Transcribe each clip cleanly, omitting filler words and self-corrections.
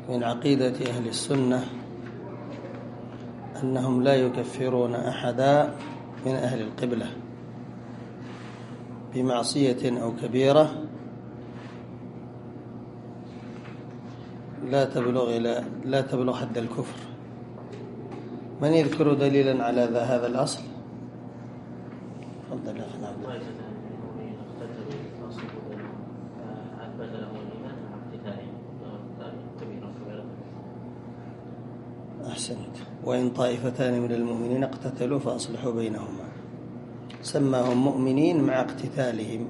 من عقيدة أهل السنة أنهم لا يكفرون أحدا من أهل القبلة بمعصية أو كبيرة لا تبلغ حد الكفر. من يذكر دليلا على هذا الأصل؟ تفضل يا أخي عبد الله. أحسنت. وإن طائفتان من المؤمنين اقتتلوا فأصلحوا بينهما، سماهم مؤمنين مع اقتتالهم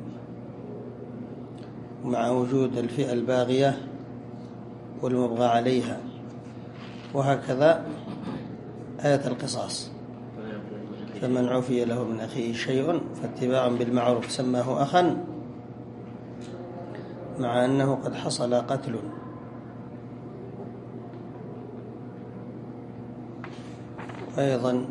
ومع وجود الفئة الباغية والمبغى عليها. وهكذا آية القصاص، فمن عفي له من أخيه شيء فاتباع بالمعروف سماه أخا مع أنه قد حصل قتل. أيضا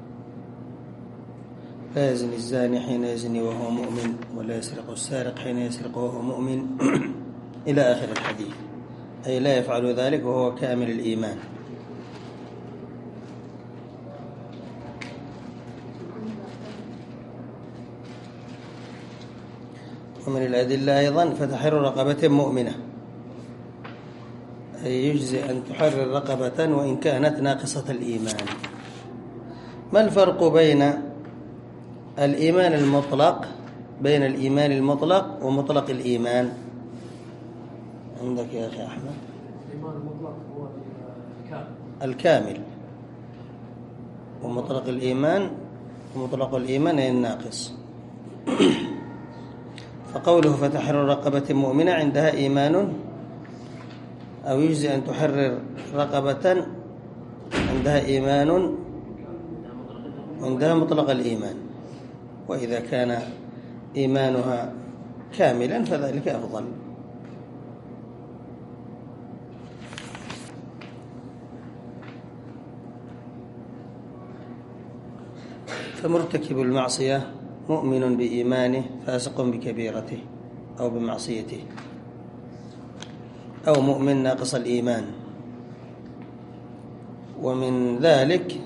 لا يزني الزاني حين يزني وهو مؤمن، ولا يسرق السارق حين يسرق وهو مؤمن إلى آخر الحديث، أي لا يفعل ذلك وهو كامل الإيمان. ومن الأدلة أيضا فتحرير رقبة مؤمنة، أي يجزي أن تحرر رقبة وإن كانت ناقصة الإيمان. ما الفرق بين الإيمان المطلق ومطلق الإيمان عندك يا أخي أحمد؟ الإيمان المطلق هو الكامل، ومطلق الإيمان هي الناقص. فقوله فتحرر رقبة مؤمنة عندها إيمان، أو يجزي أن تحرر رقبة عندها إيمان وعندها مطلق الإيمان، وإذا كان إيمانها كاملا فذلك أفضل. فمرتكب المعصية مؤمن بإيمانه فاسق بكبيرته أو بمعصيته، أو مؤمن ناقص الإيمان. ومن ذلك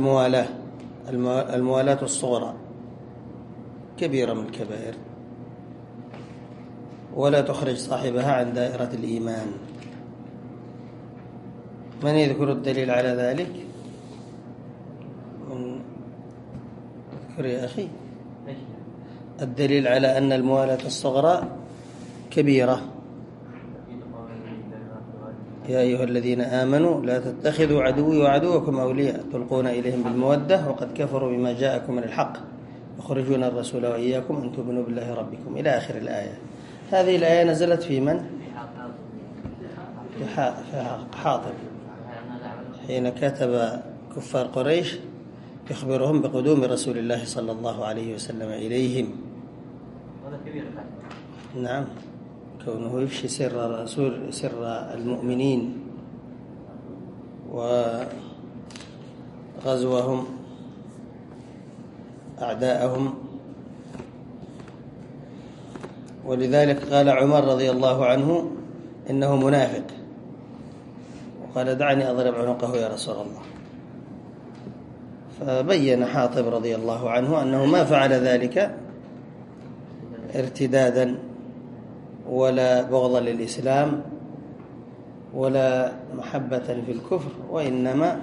الموالاة الصغرى كبيرة من الكبائر، ولا تخرج صاحبها عن دائرة الإيمان. من يذكر الدليل على ذلك؟ اذكر يا أخي الدليل على أن الموالاة الصغرى كبيرة. يا أيها الذين آمنوا لا تتخذوا عدوي وعدوكم أولياء تلقون إليهم بالمودة وقد كفروا بما جاءكم من الحق يخرجون الرسول وإياكم أن تؤمنوا بالله ربكم إلى آخر الآية. هذه الآية نزلت في من؟ في حاطب، حين كتب كفار قريش يخبرهم بقدوم رسول الله صلى الله عليه وسلم إليهم. نعم، كونه يفشي سر الرسول، سر المؤمنين، وغزوهم أعداءهم. ولذلك قال عمر رضي الله عنه إنه منافق، وقال دعني أضرب عنقه يا رسول الله. فبين حاطب رضي الله عنه أنه ما فعل ذلك ارتدادا ولا بغضا للإسلام ولا محبة في الكفر، وإنما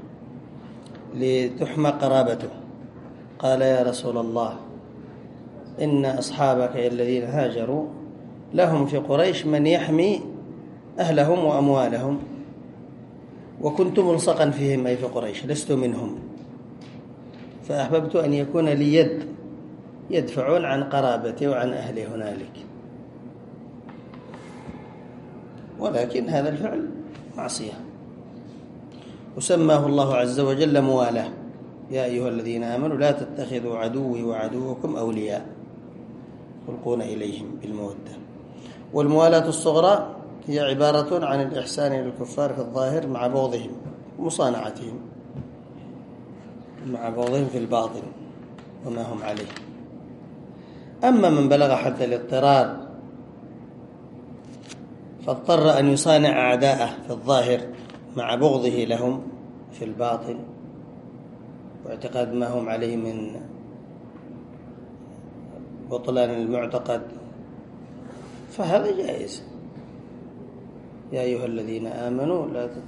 لتحمى قرابته. قال يا رسول الله إن أصحابك الذين هاجروا لهم في قريش من يحمي أهلهم وأموالهم، وكنت ملصقا فيهم أي في قريش، لست منهم، فأحببت أن يكون لي يد يدفعون عن قرابتي وعن أهلي هنالك. ولكن هذا الفعل معصية، وسماه الله عز وجل موالاه. يا أيها الذين آمنوا لا تتخذوا عدوي وعدوكم أولياء تلقون إليهم بالمودة. والموالاة الصغرى هي عبارة عن الإحسان للكفار في الظاهر مع بغضهم ومصانعتهم، مع بغضهم في الباطن وما هم عليه. أما من بلغ حد الاضطرار فاضطر أن يصانع أعداءه في الظاهر مع بغضه لهم في الباطن واعتقاد ما هم عليه من بطلان المعتقد، فهذا جائز. يا أيها الذين آمنوا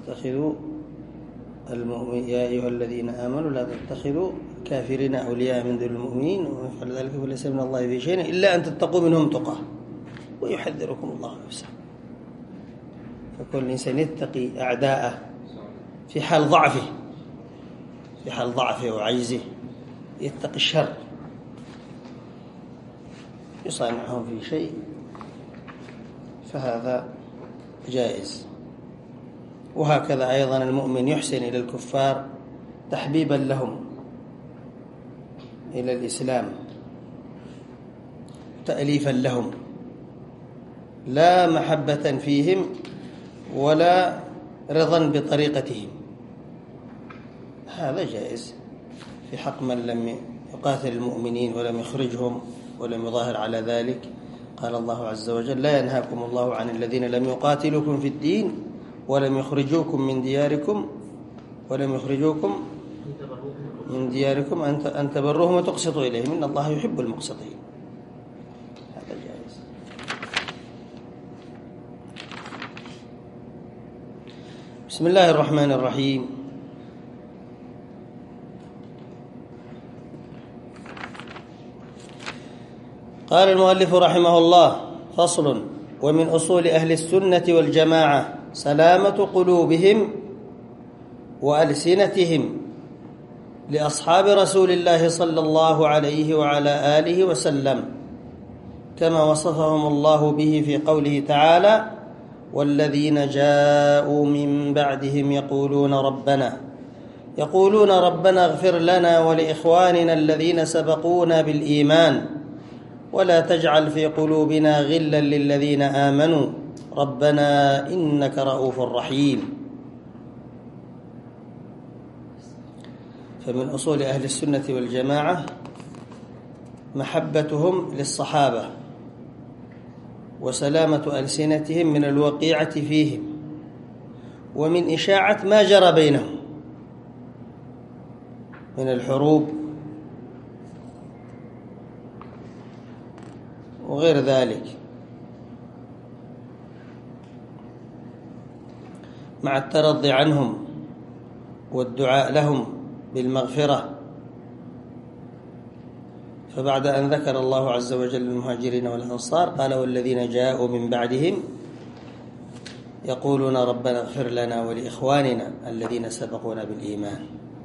لا تتخذوا كافرين أولياء من دون المؤمنين، ومن يفعل ذلك فليس من الله في شيء إلا أن تتقوا منهم تقى ويحذركم الله نفسه. فكل إنسان يتقي أعداءه في حال ضعفه وعجزه، يتقي الشر، يصانعهم في شيء، فهذا جائز. وهكذا أيضا المؤمن يحسن إلى الكفار تحبيبا لهم إلى الإسلام، تأليفا لهم، لا محبة فيهم ولا رضا بطريقتهم. هذا جائز في حق من لم يقاتل المؤمنين ولم يخرجهم ولم يظاهر على ذلك. قال الله عز وجل: لا ينهاكم الله عن الذين لم يقاتلوكم في الدين ولم يخرجوكم من دياركم أن تبروهم وتقسطوا إليهم إن الله يحب المقسطين. هذا جائز. بسم الله الرحمن الرحيم. قال المؤلف رحمه الله: فصل: ومن أصول أهل السنة والجماعة سلامة قلوبهم وألسنتهم لأصحاب رسول الله صلى الله عليه وعلى آله وسلم، كما وصفهم الله به في قوله تعالى: والذين جاءوا من بعدهم يقولون ربنا اغفر لنا ولإخواننا الذين سبقونا بالإيمان ولا تجعل في قلوبنا غلا للذين آمنوا ربنا إنك رؤوف رحيم. فمن أصول أهل السنة والجماعة محبتهم للصحابة وسلامة ألسنتهم من الوقيعة فيهم ومن إشاعة ما جرى بينهم من الحروب وغير ذلك، مع الترضي عنهم والدعاء لهم بالمغفرة. فبعد أن ذكر الله عز وجل المهاجرين والأنصار قال: والذين جاءوا من بعدهم يقولون ربنا اغفر لنا ولإخواننا الذين سبقونا بالإيمان.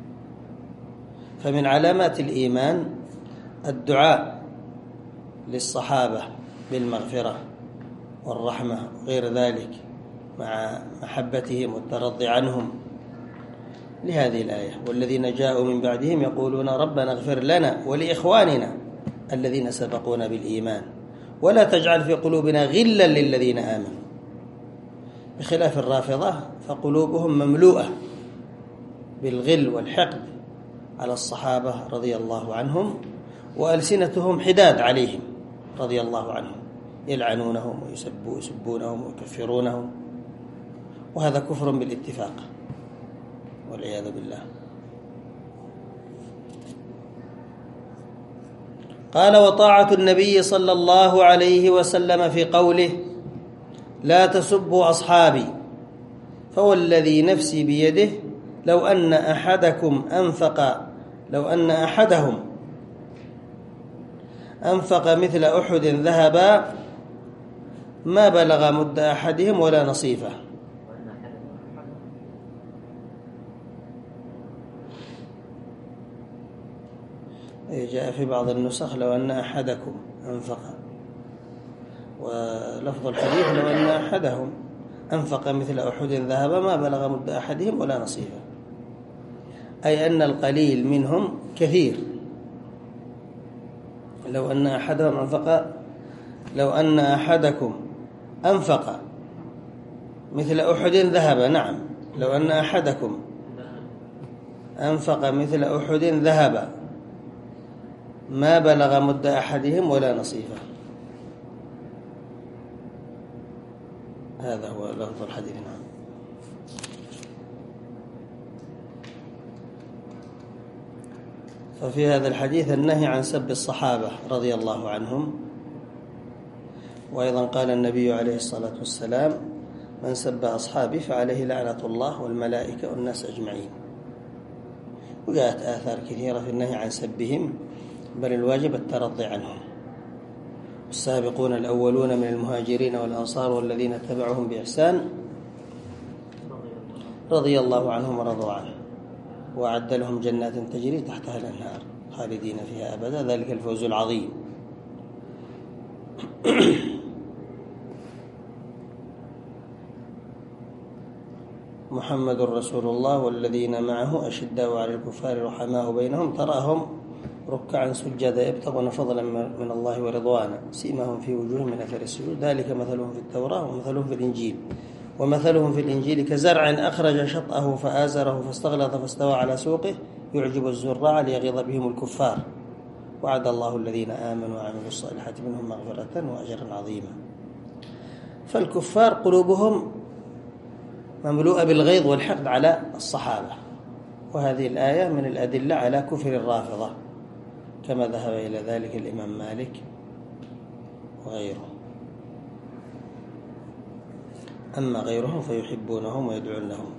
فمن علامات الإيمان الدعاء للصحابة بالمغفرة والرحمة وغير ذلك، مع محبتهم والترضي عنهم، لهذه الآية: والذين جاءوا من بعدهم يقولون ربنا اغفر لنا ولإخواننا الذين سبقونا بالإيمان ولا تجعل في قلوبنا غلا للذين آمنوا. بخلاف الرافضة فقلوبهم مملوءة بالغل والحقد على الصحابة رضي الله عنهم، وألسنتهم حداد عليهم رضي الله عنهم، يلعنونهم ويسبونهم ويكفرونهم، وهذا كفر بالاتفاق والعياذ بالله. قال: وطاعة النبي صلى الله عليه وسلم في قوله: لا تسبوا أصحابي فوالذي نفسي بيده لو أن أحدهم أنفق مثل أحد ذهبا ما بلغ مد أحدهم ولا نصيفه. جاء في بعض النسخ: لو أن أحدكم أنفق، ولفظ الحديث: لو أن أحدهم أنفق مثل أحد ذهبا ما بلغ مد أحدهم ولا نصيفه، أي أن القليل منهم كثير. لو أن أحدكم أنفق مثل أحد ذهبا، نعم، لو أن أحدكم أنفق مثل أحد ذهبا ما بلغ مد أحدهم ولا نصيفه. هذا هو لفظ الحديث. نعم. ففي هذا الحديث النهي عن سب الصحابة رضي الله عنهم. وأيضا قال النبي عليه الصلاة والسلام: من سب أصحابي فعليه لعنة الله والملائكة والناس أجمعين. وجاءت آثار كثيرة في النهي عن سبهم، بل الواجب الترضي عنهم. السابقون الأولون من المهاجرين والأنصار والذين اتبعهم بإحسان رضي الله عنهم ورضوا عنه، وأعد لهم جنات تجري تحتها الأنهار خالدين فيها أبدا، ذلك الفوز العظيم. محمد رسول الله والذين معه أشداء على الكفار رحماء بينهم تراهم ركعا سجدا يبتغون فضلا من الله ورضوانا سيماهم في وجوههم من أثر السجود ذلك مثلهم في التوراة ومثلهم في الإنجيل ومثلهم في الإنجيل كزرع أخرج شطأه فآزره فاستغلظ فاستوى على سوقه يعجب الزراع ليغيظ بهم الكفار وعد الله الذين آمنوا وعملوا الصالحات منهم مغفرة وأجرا عظيما. فالكفار قلوبهم مملوءة بالغيظ والحقد على الصحابة، وهذه الآية من الأدلة على كفر الرافضة كما ذهب إلى ذلك الإمام مالك وغيره. أما غيرهم فيحبونهم ويدعون لهم.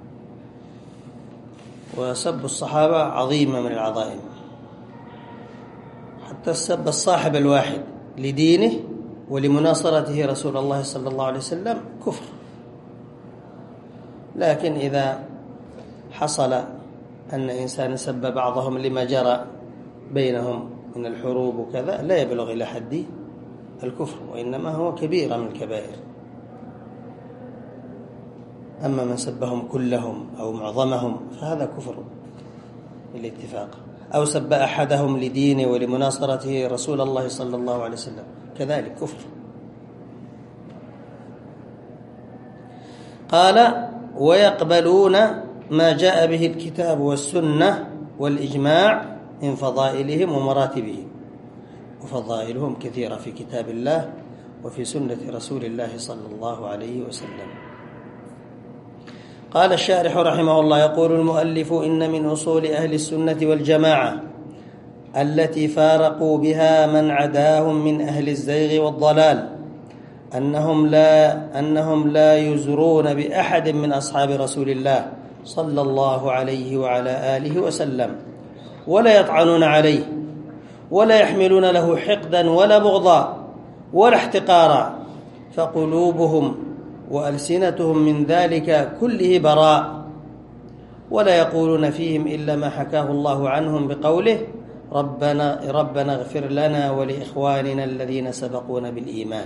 وسب الصحابة عظيمة من العظائم، حتى السب الصاحب الواحد لدينه ولمناصرته رسول الله صلى الله عليه وسلم كفر. لكن إذا حصل أن إنسان سب بعضهم لما جرى بينهم من الحروب وكذا لا يبلغ إلى حد الكفر، وإنما هو كبيرة من الكبائر. أما من سبهم كلهم أو معظمهم فهذا كفر بالاتفاق، أو سب أحدهم لدينه ولمناصرته رسول الله صلى الله عليه وسلم كذلك كفر. قال: ويقبلون ما جاء به الكتاب والسنة والإجماع من فضائلهم ومراتبهم، وفضائلهم كثيرة في كتاب الله وفي سنة رسول الله صلى الله عليه وسلم. قال الشارح رحمه الله: يقول المؤلف: إن من أصول أهل السنة والجماعة التي فارقوا بها من عداهم من أهل الزيغ والضلال أنهم لا يزرون بأحد من أصحاب رسول الله صلى الله عليه وعلى آله وسلم، ولا يطعنون عليه، ولا يحملون له حقدا ولا بغضا ولا احتقارا، فقلوبهم وألسنتهم من ذلك كله براء، ولا يقولون فيهم إلا ما حكاه الله عنهم بقوله: ربنا اغفر لنا ولإخواننا الذين سبقونا بالإيمان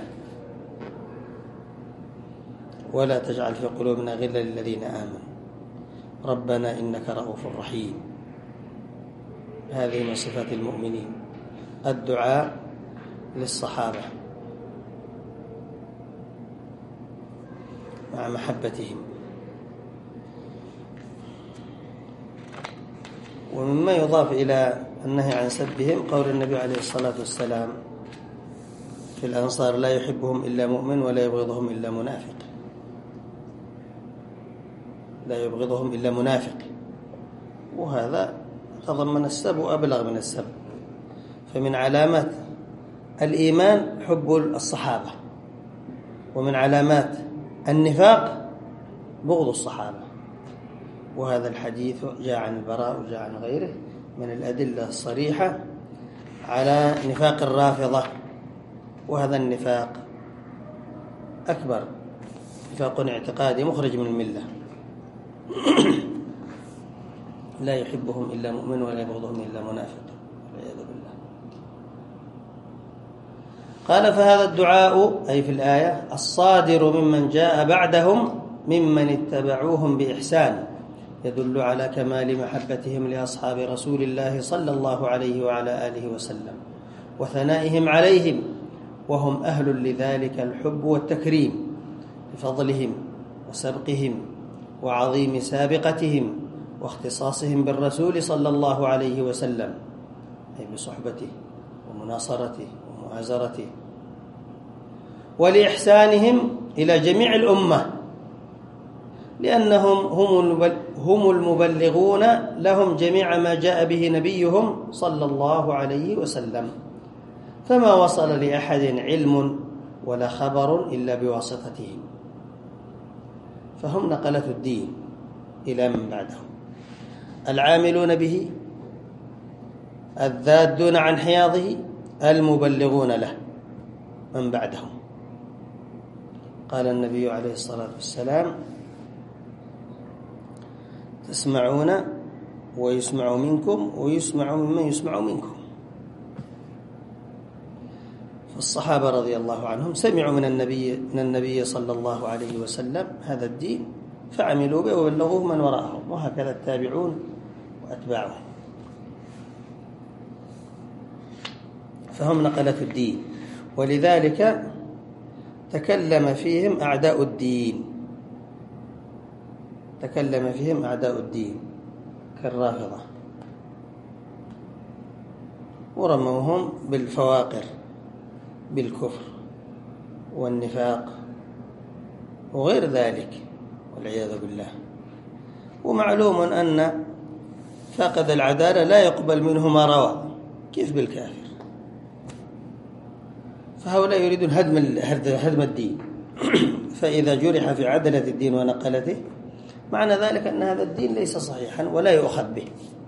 ولا تجعل في قلوبنا غلا للذين آمنوا ربنا إنك رؤوف رحيم. هذه من صفات المؤمنين الدعاء للصحابة مع محبتهم. ومما يضاف إلى النهي عن سبهم قول النبي عليه الصلاة والسلام في الأنصار: لا يحبهم إلا مؤمن ولا يبغضهم إلا منافق. لا يبغضهم إلا منافق، وهذا تضمن السب وأبلغ من السب. فمن علامات الإيمان حب الصحابة، ومن علامات النفاق بغض الصحابة. وهذا الحديث جاء عن البراء وجاء عن غيره من الأدلة الصريحة على نفاق الرافضة، وهذا النفاق أكبر، نفاق اعتقادي مخرج من الملة. لا يحبهم إلا مؤمن ولا يبغضهم إلا منافق والعياذ بالله. قال: فهذا الدعاء أي في الآية الصادر ممن جاء بعدهم ممن اتبعوهم بإحسان يدل على كمال محبتهم لأصحاب رسول الله صلى الله عليه وعلى آله وسلم وثنائهم عليهم، وهم أهل لذلك الحب والتكريم بفضلهم وسبقهم وعظيم سابقتهم واختصاصهم بالرسول صلى الله عليه وسلم، أي بصحبته ومناصرته ومؤازرته. ولإحسانهم إلى جميع الأمة، لأنهم هم المبلغون لهم جميع ما جاء به نبيهم صلى الله عليه وسلم، فما وصل لأحد علم ولا خبر إلا بواسطتهم، فهم نقلة الدين إلى من بعدهم، العاملون به، الذادون عن حياضه، المبلغون له من بعدهم. قال النبي عليه الصلاة والسلام: تسمعون ويسمع منكم ويسمع ممن يسمع منكم. فالصحابة رضي الله عنهم سمعوا من النبي صلى الله عليه وسلم هذا الدين فعملوا به وبلغوه من وراءهم، وهكذا التابعون وأتباعهم، فهم نقلة الدين. ولذلك تكلم فيهم أعداء الدين كالرافضة، ورموهم بالفواقر، بالكفر والنفاق وغير ذلك والعياذ بالله. ومعلوم أن فاقد العدالة لا يقبل منه ما روى، كيف بالكافر؟ فهؤلاء يريدون هدم الدين. فإذا جرح في عدلة الدين ونقلته معنى ذلك أن هذا الدين ليس صحيحا ولا يؤخذ به،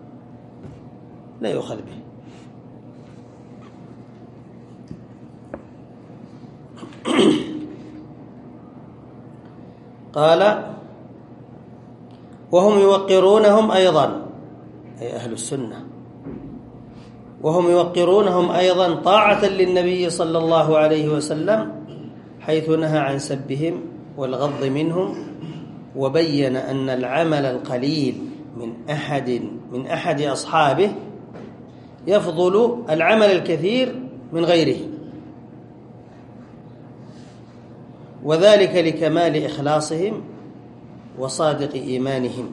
قال: وهم يوقرونهم أيضا، أي أهل السنة، وهم يوقرونهم أيضا طاعة للنبي صلى الله عليه وسلم، حيث نهى عن سبهم والغض منهم، وبين أن العمل القليل من أحد أصحابه يفضل العمل الكثير من غيره، وذلك لكمال إخلاصهم وصادق إيمانهم،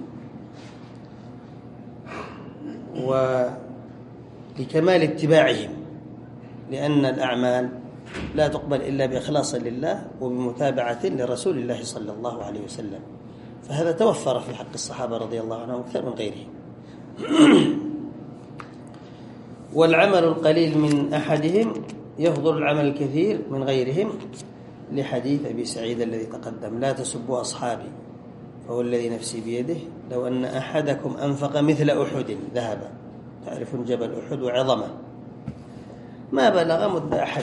ولكمال اتباعهم، لأن الأعمال لا تقبل إلا بإخلاص لله وبمتابعة لرسول الله صلى الله عليه وسلم، فهذا توفر في حق الصحابة رضي الله عنهم أكثر من غيرهم. والعمل القليل من أحدهم يفضل العمل الكثير من غيرهم، لحديث أبي سعيد الذي تقدم: لا تسبوا أصحابي فهو الذي نفسي بيده لو أن أحدكم أنفق مثل أحد ذهبا، تعرفون جبل أحد وعظمه، ما بلغ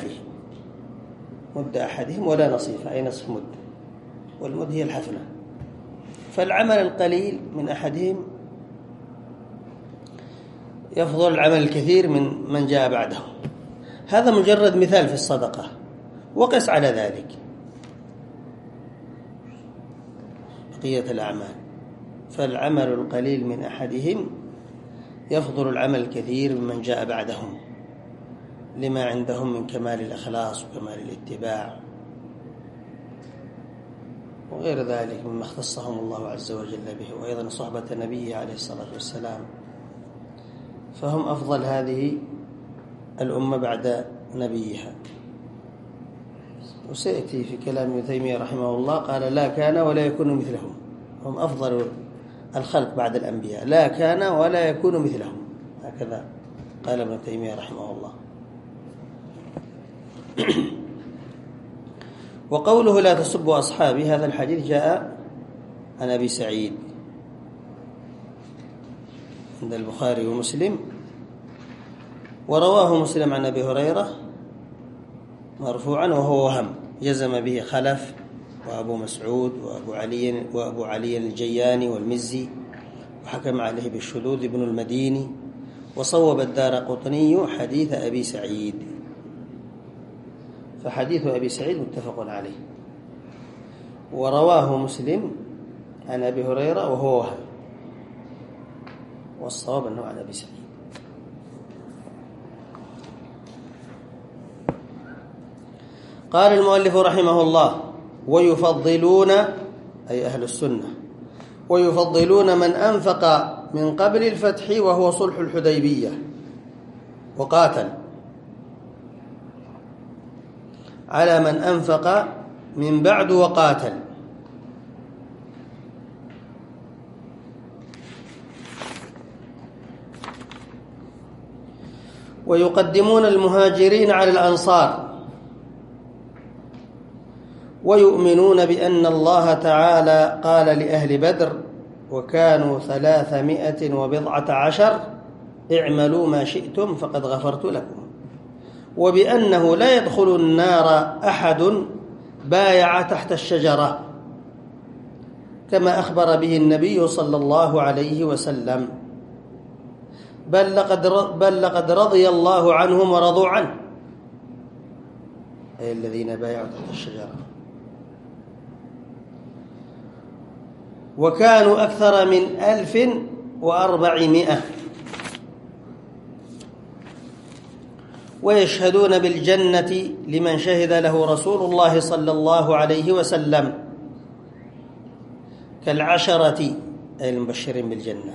مد أحدهم ولا نصيف، أي نصف مد، والمد هي الحفنة. فالعمل القليل من أحدهم يفضل العمل الكثير من جاء بعده. هذا مجرد مثال في الصدقة، وقس على ذلك بقية الأعمال. فالعمل القليل من أحدهم يفضل العمل الكثير ممن جاء بعدهم، لما عندهم من كمال الإخلاص وكمال الاتباع وغير ذلك مما اختصهم الله عز وجل به، وأيضا صحبة نبيه عليه الصلاة والسلام، فهم أفضل هذه الأمة بعد نبيها. وسيأتي في كلام ابن تيمية رحمه الله، قال: لا كان ولا يكون مثلهم، هم أفضل الخلق بعد الأنبياء، لا كان ولا يكون مثلهم، هكذا قال ابن تيمية رحمه الله. وقوله: لا تسبوا أصحابي، هذا الحديث جاء عن أبي سعيد عند البخاري ومسلم، ورواه مسلم عن أبي هريرة مرفوعا، وهو وهم جزم به خلف وأبو مسعود وأبو علي الجياني والمزي، وحكم عليه بالشذوذ ابن المديني، وصوب الدارقطني حديث أبي سعيد، فحديث أبي سعيد متفق عليه. ورواه مسلم عن أبي هريرة وهو وهم، والصواب أنه عن أبي سعيد. قال المؤلف رحمه الله: ويفضلون، أي أهل السنة، ويفضلون من أنفق من قبل الفتح وهو صلح الحديبية وقاتل، على من أنفق من بعد وقاتل. ويقدمون المهاجرين على الأنصار، ويؤمنون بأن الله تعالى قال لأهل بدر وكانوا 310 اعملوا ما شئتم فقد غفرت لكم، وبأنه لا يدخل النار أحد بايع تحت الشجرة كما أخبر به النبي صلى الله عليه وسلم، بل لقد رضي الله عنهم ورضوا عنه، أي الذين بايعوا تحت الشجرة. وكانوا أكثر من 1400 ويشهدون بالجنة لمن شهد له رسول الله صلى الله عليه وسلم كالعشرة، أي المبشرين بالجنة.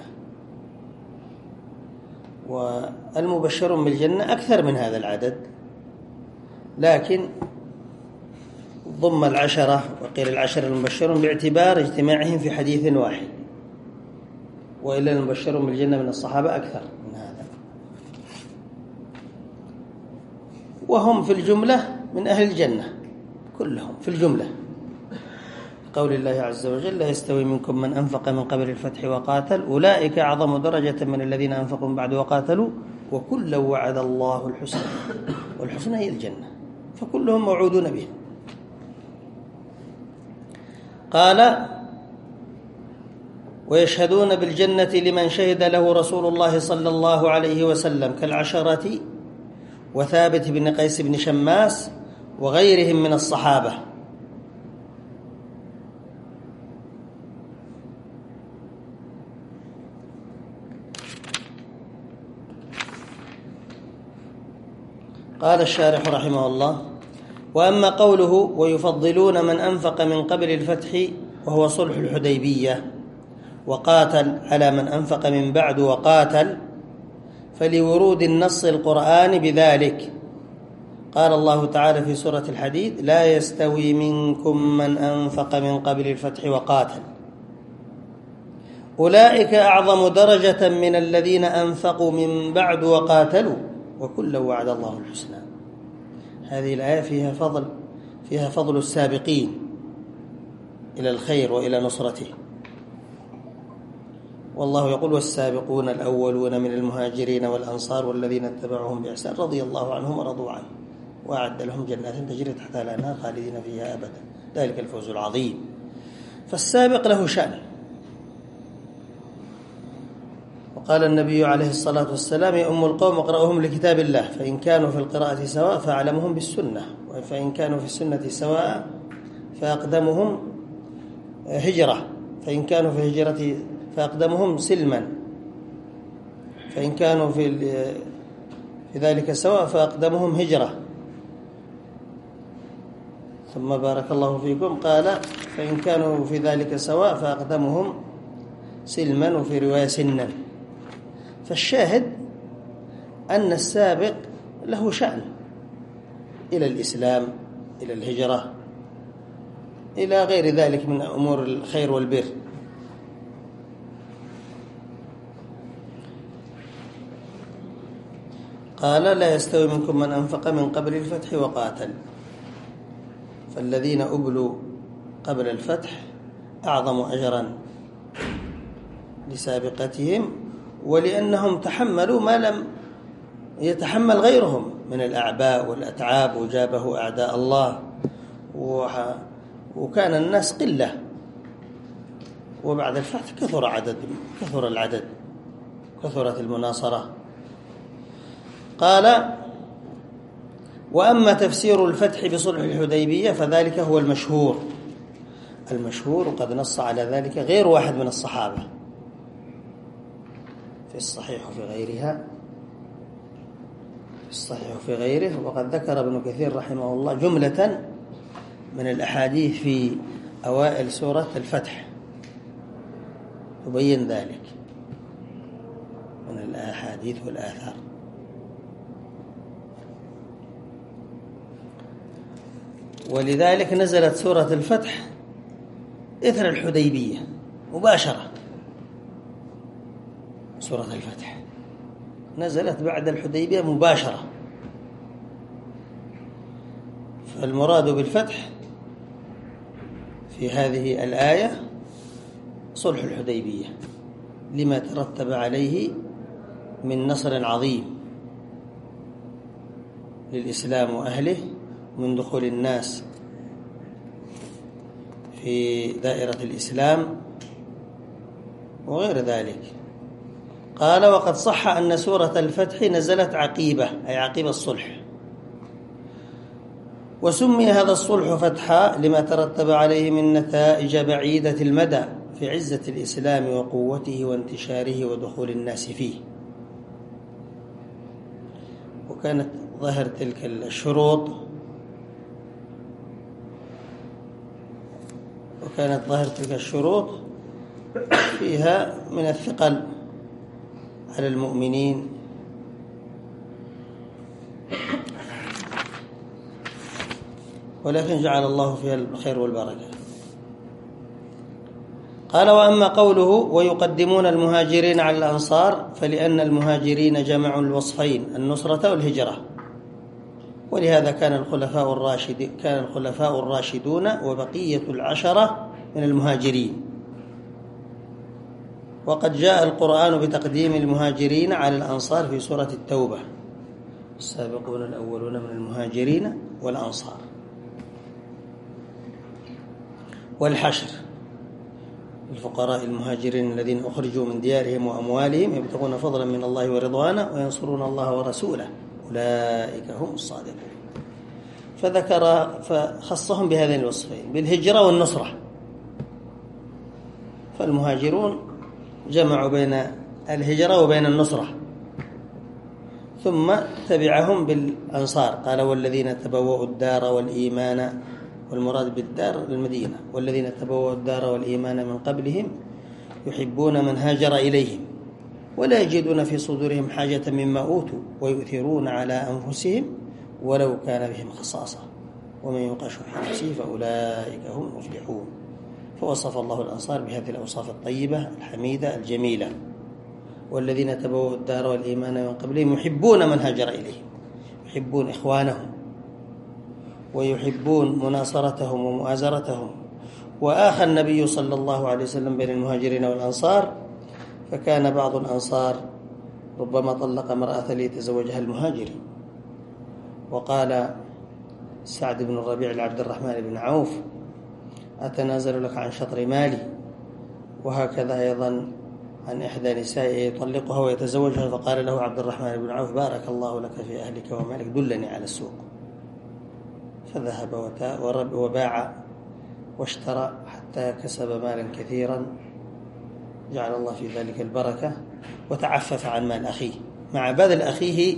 والمبشرون بالجنة أكثر من هذا العدد، لكن ضم العشرة وقيل العشر المبشرون باعتبار اجتماعهم في حديث واحد، وإلا المبشرون بالجنة من الصحابة أكثر من هذا، وهم في الجملة من أهل الجنة كلهم في الجملة، قول الله عز وجل لا يستوي منكم من أنفق من قبل الفتح وقاتل أولئك أعظم درجة من الذين أنفقوا من بعد وقاتلوا وكلا وعد الله الحسنى، والحسنى هي الجنة، فكلهم موعودون به. قال ويشهدون بالجنة لمن شهد له رسول الله صلى الله عليه وسلم كالعشرة وثابت بن قيس بن شماس وغيرهم من الصحابة. قال الشارح رحمه الله وأما قوله ويفضلون من أنفق من قبل الفتح وهو صلح الحديبية وقاتل على من أنفق من بعد وقاتل، فلورود النص القرآن بذلك. قال الله تعالى في سورة الحديد لا يستوي منكم من أنفق من قبل الفتح وقاتل أولئك أعظم درجة من الذين أنفقوا من بعد وقاتلوا وكلا وعد الله الحسنى. هذه الآية فيها فضل السابقين إلى الخير وإلى نصرته، والله يقول والسابقون الأولون من المهاجرين والأنصار والذين اتبعوهم بإحسان رضي الله عنهم ورضوا عنه وأعد لهم جنات تجري تحتها الأنهار خالدين فيها أبدا ذلك الفوز العظيم. فالسابق له شأن. وقال النبي عليه الصلاة والسلام يؤم القوم اقرأهم لكتاب الله فإن كانوا في القراءة سواء فأعلمهم بالسنة، فإن كانوا في السنة سواء فأقدمهم هجرة، فإن كانوا في هجرة فأقدمهم سلما، فإن كانوا في ذلك سواء فأقدمهم هجرة. ثم بارك الله فيكم قال فإن كانوا في ذلك سواء فأقدمهم سلما، وفي رواية سنا. فالشاهد أن السابق له شأن إلى الإسلام إلى الهجرة إلى غير ذلك من أمور الخير والبر. قال لا يستوي منكم من أنفق من قبل الفتح وقاتل، فالذين أبلوا قبل الفتح أعظم أجرا لسابقتهم، ولأنهم تحملوا ما لم يتحمل غيرهم من الأعباء والأتعاب وجابه أعداء الله، وكان الناس قلة، وبعد الفتح كثر العدد كثرت المناصرة. قال وأما تفسير الفتح بصلح الحديبية فذلك هو المشهور، وقد نص على ذلك غير واحد من الصحابة في الصحيح وفي غيره، وقد ذكر ابن كثير رحمه الله جملة من الأحاديث في أوائل سورة الفتح تبين ذلك من الأحاديث والآثار. ولذلك نزلت سورة الفتح إثر الحديبية مباشرة. سورة الفتح نزلت بعد الحديبية مباشرة، فالمراد بالفتح في هذه الآية صلح الحديبية لما ترتب عليه من نصر عظيم للإسلام وأهله من دخول الناس في دائرة الإسلام وغير ذلك. قال: وقد صح أن سورة الفتح نزلت عقيبة، أي عقيب الصلح، وسمي هذا الصلح فتحا لما ترتب عليه من نتائج بعيدة المدى في عزة الإسلام وقوته وانتشاره ودخول الناس فيه. وكانت ظاهر تلك الشروط فيها من الثقل على المؤمنين ولكن جعل الله فيها الخير والبركة. قال: وأما قوله ويقدمون المهاجرين على الأنصار فلأن المهاجرين جمعوا الوصفين النصرة والهجرة، ولهذا كان الخلفاء الراشدون وبقية العشرة من المهاجرين. وقد جاء القرآن بتقديم المهاجرين على الأنصار في سورة التوبة: السابقون الأولون من المهاجرين والأنصار. والحشر: الفقراء المهاجرين الذين أخرجوا من ديارهم وأموالهم يبتغون فضلا من الله ورضوانه وينصرون الله ورسوله أولئك هم الصادقون. فخصهم بهذين الوصفين بالهجرة والنصرة. فالمهاجرون جمعوا بين الهجرة وبين النصرة، ثم تبعهم بالأنصار. قال: والذين تبوأوا الدار والإيمان، والمراد بالدار المدينة، والذين تبوأوا الدار والإيمان من قبلهم يحبون من هاجر إليهم ولا يجدون في صدورهم حاجة مما أوتوا ويؤثرون على أنفسهم ولو كان بهم خصاصة ومن يوق شح نفسه فأولئك هم المفلحون. فوصف الله الأنصار بهذه الأوصاف الطيبة الحميدة الجميلة: والذين تبوأوا الدار والإيمان من قبلهم يحبون من هاجر إليهم، يحبون إخوانهم ويحبون مناصرتهم ومؤازرتهم. وآخى النبي صلى الله عليه وسلم بين المهاجرين والأنصار، فكان بعض الأنصار ربما طلق امرأة ليتزوجها المهاجرين. وقال سعد بن الربيع لعبد الرحمن بن عوف: أتنازل لك عن شطر مالي. وهكذا أيضا عن إحدى نسائه يطلقها ويتزوجها، فقال له عبد الرحمن بن عوف: بارك الله لك في أهلك ومالك، دلني على السوق. فذهب وباع واشترى حتى كسب مالا كثيرا جعل الله في ذلك البركة، وتعفف عن مال أخيه مع بذل أخيه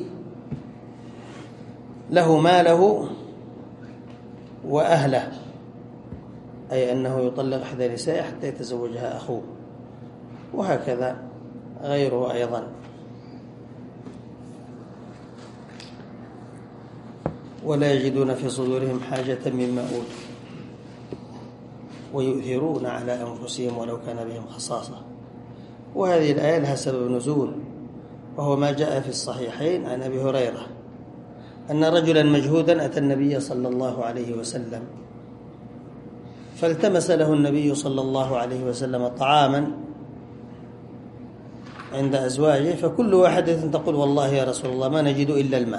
له ماله وأهله، أي أنه يطلق إحدى نسائه حتى يتزوجها أخوه، وهكذا غيره أيضا. ولا يجدون في صدورهم حاجة مما أوتوا ويؤثرون على أنفسهم ولو كان بهم خصاصة. وهذه الآية لها سبب نزول، وهو ما جاء في الصحيحين عن أبي هريرة أن رجلا مجهودا أتى النبي صلى الله عليه وسلم، فالتمس له النبي صلى الله عليه وسلم طعاما عند أزواجه، فكل واحدة تقول: والله يا رسول الله ما نجد إلا الماء.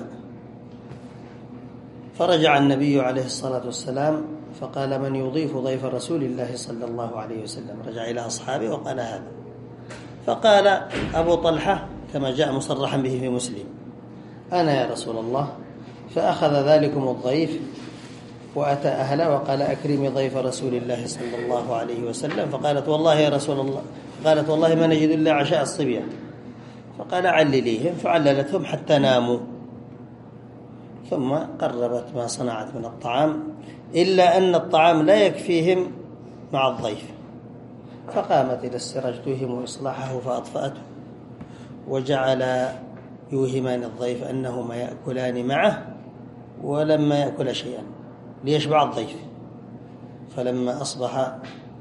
فرجع النبي عليه الصلاة والسلام فقال: من يضيف ضيف رسول الله صلى الله عليه وسلم؟ رجع إلى أصحابه وقال هذا. فقال أبو طلحة كما جاء مصرحا به في مسلم: أنا يا رسول الله. فأخذ ذلكم الضيف وأتى أهله وقال: أكرمي ضيف رسول الله صلى الله عليه وسلم. فقالت: والله يا رسول الله، قالت: والله ما نجد إلا عشاء الصبية. فقال: علليهم. فعللتهم حتى ناموا، ثم قربت ما صنعت من الطعام، إلا أن الطعام لا يكفيهم مع الضيف، فقامت إلى السراج توهم إصلاحه فأطفأته، وجعل يوهمان الضيف أنهما يأكلان معه ولما يأكل شيئا، ليشبع الضيف. فلما أصبح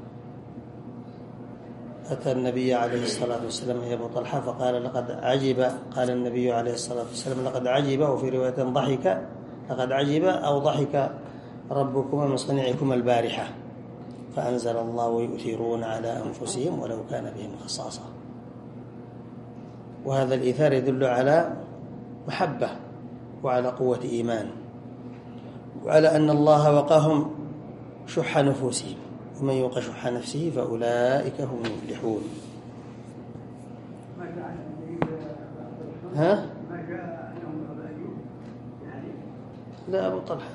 أتى النبي عليه الصلاة والسلام يا أبو طلحة فقال لقد عجب، قال النبي عليه الصلاة والسلام لقد عجب، وفي رواية ضحك، لقد عجب أو ضحك ربكما من صنيعكما البارحة، فأنزل الله ويؤثرون على أنفسهم ولو كان بهم خصاصة. وهذا الإيثار يدل على محبة وعلى قوة إيمان، وعلى أن الله وقاهم شح نفوسهم، ومن يوق شح نفسه فأولئك هم المفلحون. ها؟ لا، أبو طلحة.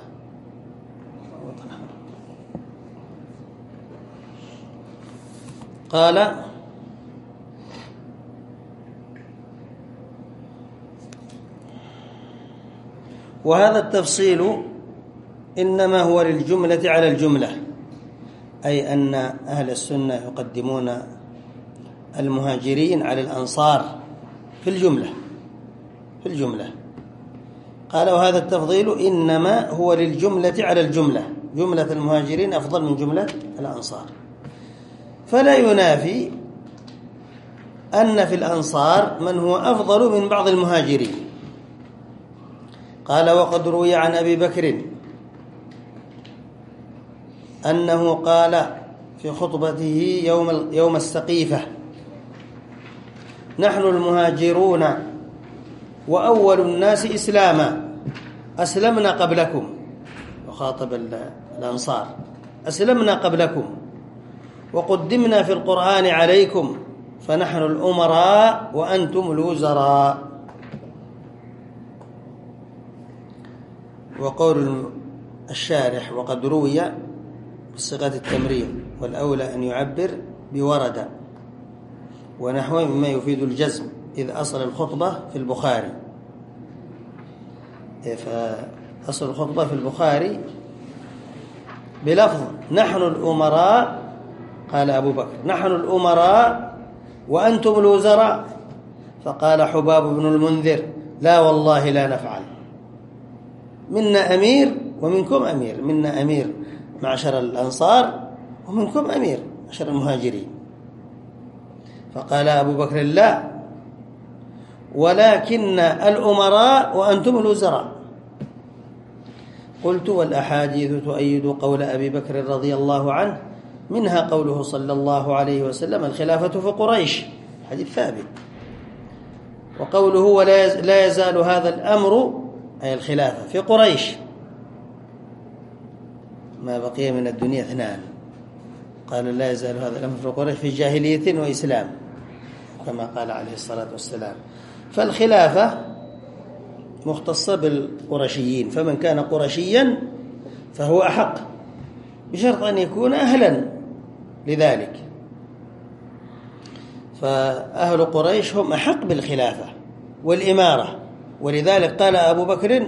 قال وهذا التفصيل إنما هو للجملة على الجملة، أي أن أهل السنة يقدمون المهاجرين على الأنصار في الجملة. قال وهذا التفضيل إنما هو للجملة على الجملة، جملة المهاجرين أفضل من جملة الأنصار، فلا ينافي أن في الأنصار من هو أفضل من بعض المهاجرين. قال وقد روي عن أبي بكر أنه قال في خطبته يوم السقيفة: نحن المهاجرون وأول الناس إسلاما أسلمنا قبلكم، وخاطب الأنصار: أسلمنا قبلكم وقدمنا في القرآن عليكم فنحن الأمراء وأنتم الوزراء. وقول الشارح وقد روي بصيغة التمرير، والأولى أن يعبر بورد ونحوه مما يفيد الجزم، إذ أصل الخطبة في البخاري، فأصل الخطبة في البخاري بلفظ نحن الأمراء، قال أبو بكر نحن الأمراء وأنتم الوزراء، فقال حباب بن المنذر: لا والله لا نفعل، منا أمير ومنكم أمير، منا أمير معشر الأنصار ومنكم أمير معشر المهاجرين. فقال أبو بكر: لا، ولكن الأمراء وأنتم الوزراء. قلت: والأحاديث تؤيد قول أبي بكر رضي الله عنه، منها قوله صلى الله عليه وسلم: الخلافة في قريش، حديث ثابت، وقوله ولا يزال هذا الأمر، أي الخلافة في قريش، ما بقي من الدنيا اثنان، قال لا يزال هذا الأمر في قريش في جاهلية وإسلام، كما قال عليه الصلاة والسلام. فالخلافة مختصة بالقرشيين، فمن كان قرشيا فهو أحق، بشرط أن يكون أهلا لذلك، فأهل قريش هم أحق بالخلافة والإمارة. ولذلك قال أبو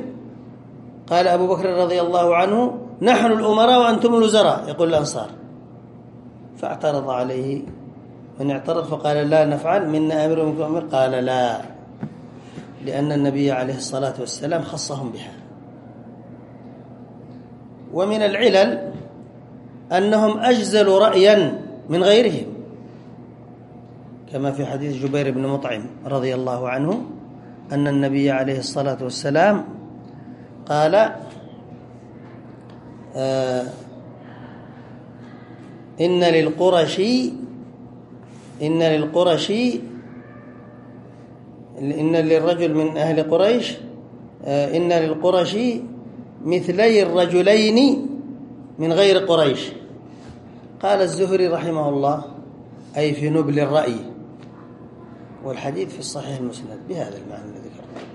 بكر رضي الله عنه: نحن الأمراء وأنتم الوزراء، يقول الأنصار. فاعترض عليه من اعترض فقال: لا نفعل، منا أمير ومنكم أمير. قال: لا، لأن النبي عليه الصلاة والسلام خصهم بها. ومن العلل أنهم أجزلوا رأيا من غيرهم، كما في حديث جبير بن مطعم رضي الله عنه أن النبي عليه الصلاة والسلام قال: إن للرجل من أهل قريش إن للقرش مثلي الرجلين من غير قريش. قال الزهري رحمه الله: أي في نبل الرأي. والحديث في الصحيح المسند بهذا المعنى الذي ذكرته: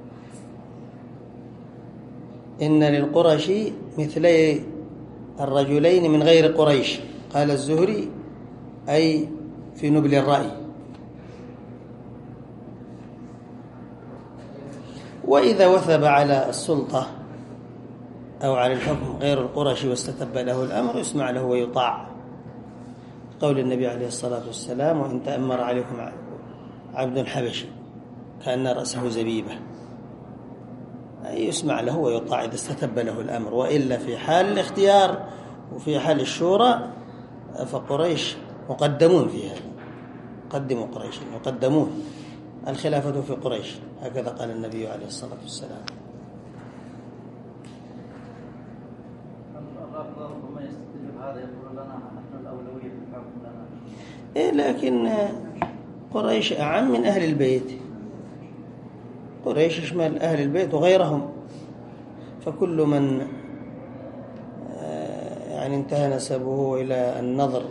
إن للقرش مثلي الرجلين من غير قريش. قال الزهري: أي في نبل الرأي. وإذا وثب على السلطة أو على الحكم غير القرشي واستتب له الأمر يسمع له ويطاع، قول النبي عليه الصلاة والسلام: وإن تأمر عليكم عبد حبشي كأن رأسه زبيبة. يسمع له ويطاع إذا استتب له الأمر، وإلا في حال الاختيار وفي حال الشورى فقريش مقدمون في هذا. قدموا قريش، يقدمون، الخلافة في قريش، هكذا قال النبي عليه الصلاة والسلام. ربما يستدل بهذا يقول لنا نحن الأولوية في الحكم لنا. لكن قريش أعم من أهل البيت، قريش يشمل أهل البيت وغيرهم، فكل من يعني انتهى نسبه إلى النظر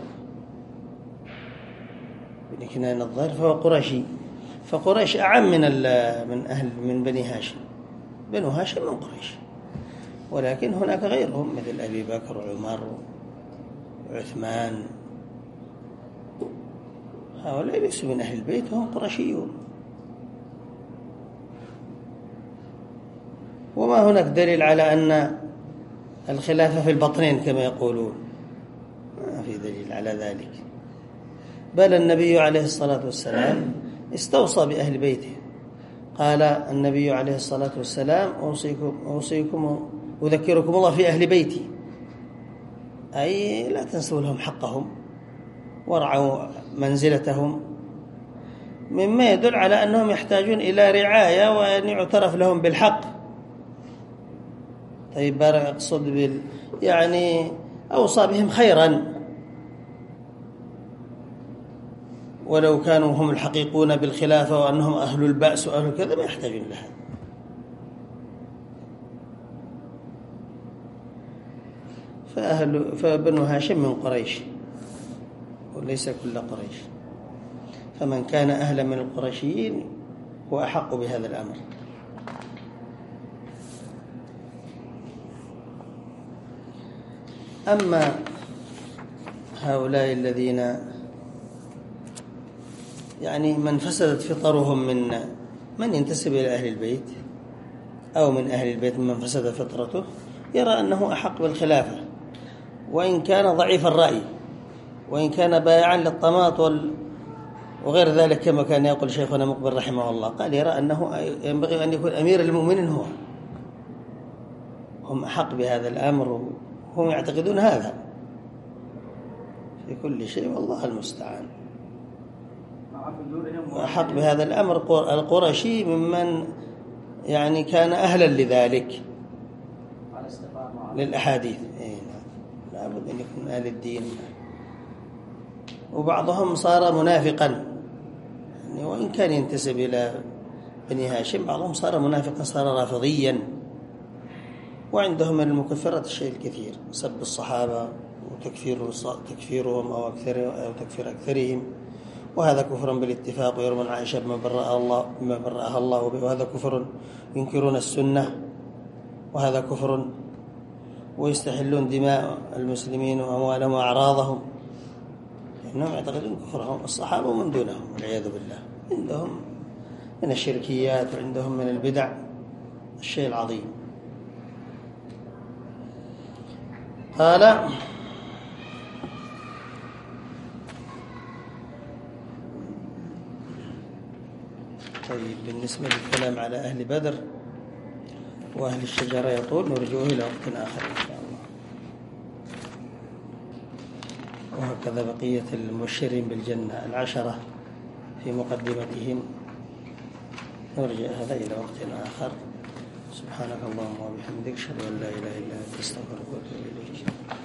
بكناية الظاهر فهو قرشي، فقريش أعم من بني هاشم. بنو هاشم من قريش، ولكن هناك غيرهم مثل أبي بكر وعمر وعثمان، هؤلاء ليسوا من أهل البيت وهم قرشيون. وما هناك دليل على أن الخلافة في البطنين كما يقولون، ما في دليل على ذلك، بل النبي عليه الصلاة والسلام استوصى بأهل بيته. قال النبي عليه الصلاة والسلام أوصيكم أذكركم الله في أهل بيتي، أي لا تنسوا لهم حقهم وارعوا منزلتهم، مما يدل على أنهم يحتاجون إلى رعاية وأن يعترف لهم بالحق. طيب أقصد يعني أوصى بهم خيرا، ولو كانوا هم الحقيقون بالخلافة وأنهم أهل البأس وأهل كذا ما يحتاجون لها. فبنو هاشم من قريش وليس كل قريش، فمن كان أهلا من القرشيين هو أحق بهذا الأمر. أما هؤلاء الذين يعني من فسدت فطرهم من ينتسب إلى أهل البيت أو من أهل البيت من فسد فطرته، يرى أنه أحق بالخلافة وإن كان ضعيف الرأي، وإن كان بايعا للطماط وغير ذلك، كما كان يقول شيخنا مقبل رحمه الله، قال يرى أنه ينبغي أن يكون أمير المؤمنين هو. هم أحق بهذا الأمر، هم يعتقدون هذا في كل شيء، والله المستعان. وأحق بهذا الأمر القرشي ممن يعني كان أهلا لذلك للأحاديث، لابد أن يكون أهل الدين. وبعضهم صار منافقا، يعني وإن كان ينتسب إلى بني هاشم، بعضهم صار منافقا، صار رافضيا. وعندهم من المكفرات الشيء الكثير، سب الصحابة وتكفيرهم أو تكفير أكثرهم، وهذا كفر بالاتفاق، ويرمون عائشة بما برأها الله به، وهذا كفر. ينكرون السنة وهذا كفر، ويستحلون دماء المسلمين وأموالهم وأعراضهم، إنهم يعتقدون كفرهم الصحابة ومن دونهم والعياذ بالله. عندهم من الشركيات وعندهم من البدع الشيء العظيم. قال طيب، بالنسبة للكلام على أهل بدر وأهل الشجرة يطول، نرجوه إلى وقت آخر إن شاء الله. وهكذا بقية المبشرين بالجنة 10 في مقدمتهم، نرجع هذا إلى وقت آخر. سبحانك اللهم وبحمدك، أشهد أن لا إله إلا أنت، أستغفرك وأتوب إليك.